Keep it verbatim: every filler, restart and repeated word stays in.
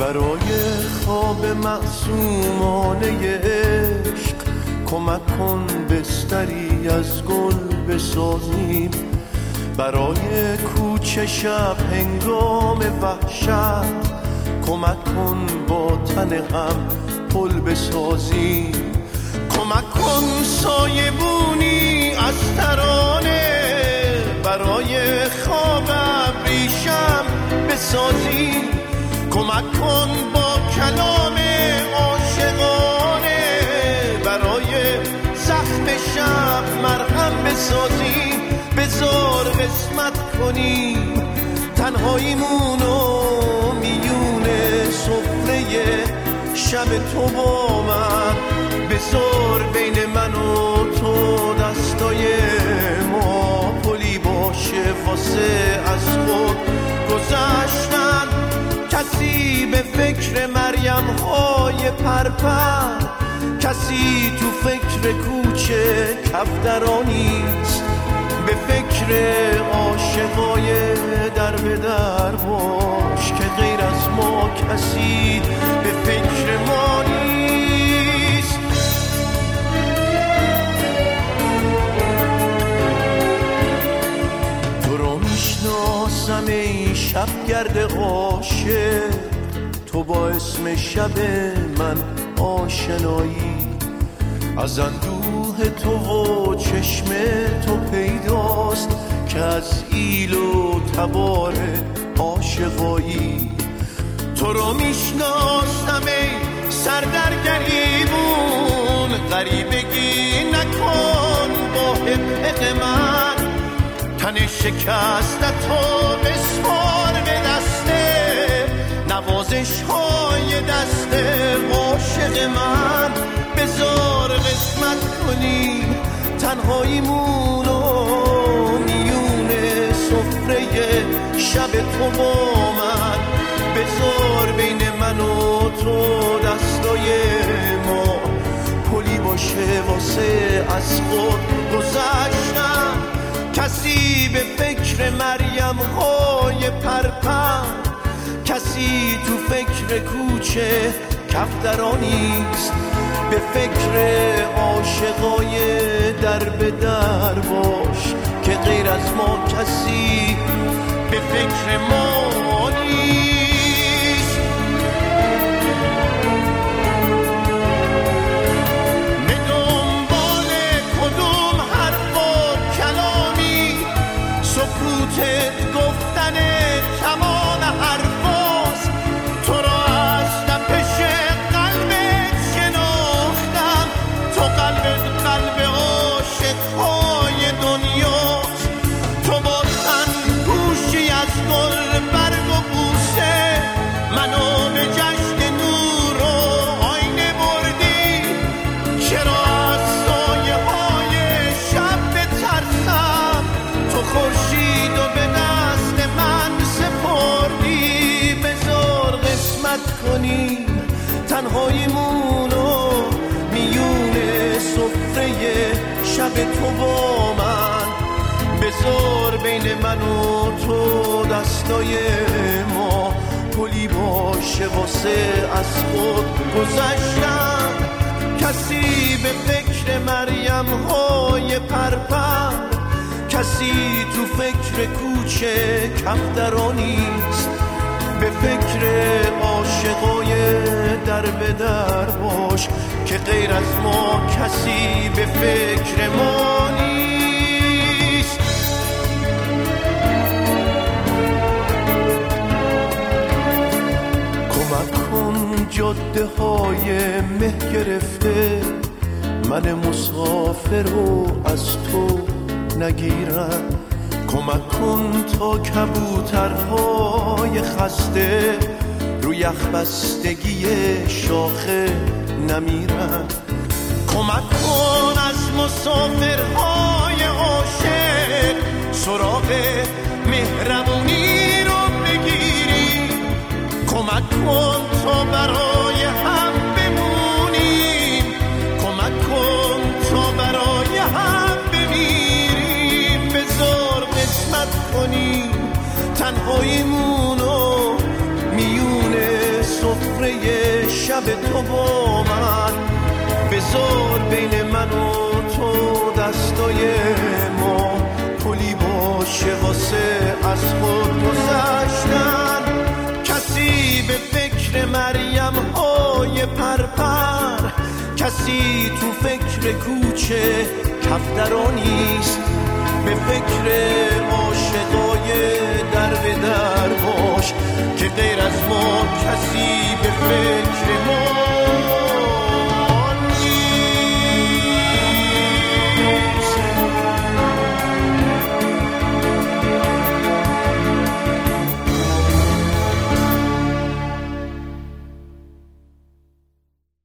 برای خواب معصومانه عشق کمک کن بستری از گل بسازیم، برای کوچه شب هنگام وحشت کمک کن با تن هم پل بسازیم، کمک کن سایبونی از ترانه برای خواب ابریشم بسازیم، کمک کن با کلام عاشقانه برای زخم شب مرهم بسازیم، بذار قسمت کنیم تنهاییمونو میون سفره شب تو با من، بذار بین من و تو دستای ما پلی باشه واسه از خود گذشتن، کسی به فکر مریم های پرپر، کسی تو فکر کوچه کفترانیست، به فکر عاشقای در به در باش که غیر از ما کسی به فکر ما نیست. تو رو میشناسم ای شبگرد عاشق، تو با اسم شب من آشنایی، از اندوه تو و چشم تو پیداست که از ایل و تبار عاشقایی، تو رو میشناسم ای سردرگریبون، غریبگی نکن با حق من، تن شکست تو بسپار به دسته نوازش های دست عاشق من، بذار قسمت کنیم تنهاییمونو میون سفره شب تو با من، بذار بین من و تو دستای ما پلی باشه واسه از خود گذشتن، کسی به فکر مریم های پرپر، کسی تو فکر کوچه کفترانیست، به فکر عاشقای در به در باش که غیر از ما کسی به فکر ما نیست. به دنبال کدوم حرف و کلامی سکوتت گفتن تمام حرفاست، تو را از تپش قلبت شناختم، تو قلبت قلب عاشقهای دنیاست، تو با تن گوشی از گل برگ و بوسه منو به جشن نور و آینه بردی، چرا از سایه های شب بترسم، تو خورشید و به دست من سپردی، بذار قسمت کنیم تنهاییمونو میون سفره شب تو با من، بذار بین من و تو دستای ما پلی باشه واسه از خود گذشتن، کسی به فکر مریم های پرپر، کسی تو فکر کوچه کفترانیست، به فکر عاشقای در به در باش که غیر از ما کسی به فکر ما نیست. کمک کن جاده های مه گرفته من مسافر رو از تو نگیرم، کمک کن تا کبوترهای خسته روی یخ بستگی شاخه نمیرن، کمک کن از مسافرهای عاشق سراغ مهربونی رو بگیری، کمک کن تا برای هم بمونیم، کمک کن تا برای هم بمیریم، بذار قسمت کنیم تنهاییمونو میون صبح تو با من، بذار بین من و تو دستای ما پلی باشه واسه از خود گذشتن. کسی به فکر مریم های پرپر، کسی تو فکر کوچه کفترا نیست، به فکر عاشقای در به در باش که غیر از ما کسی به فکر ما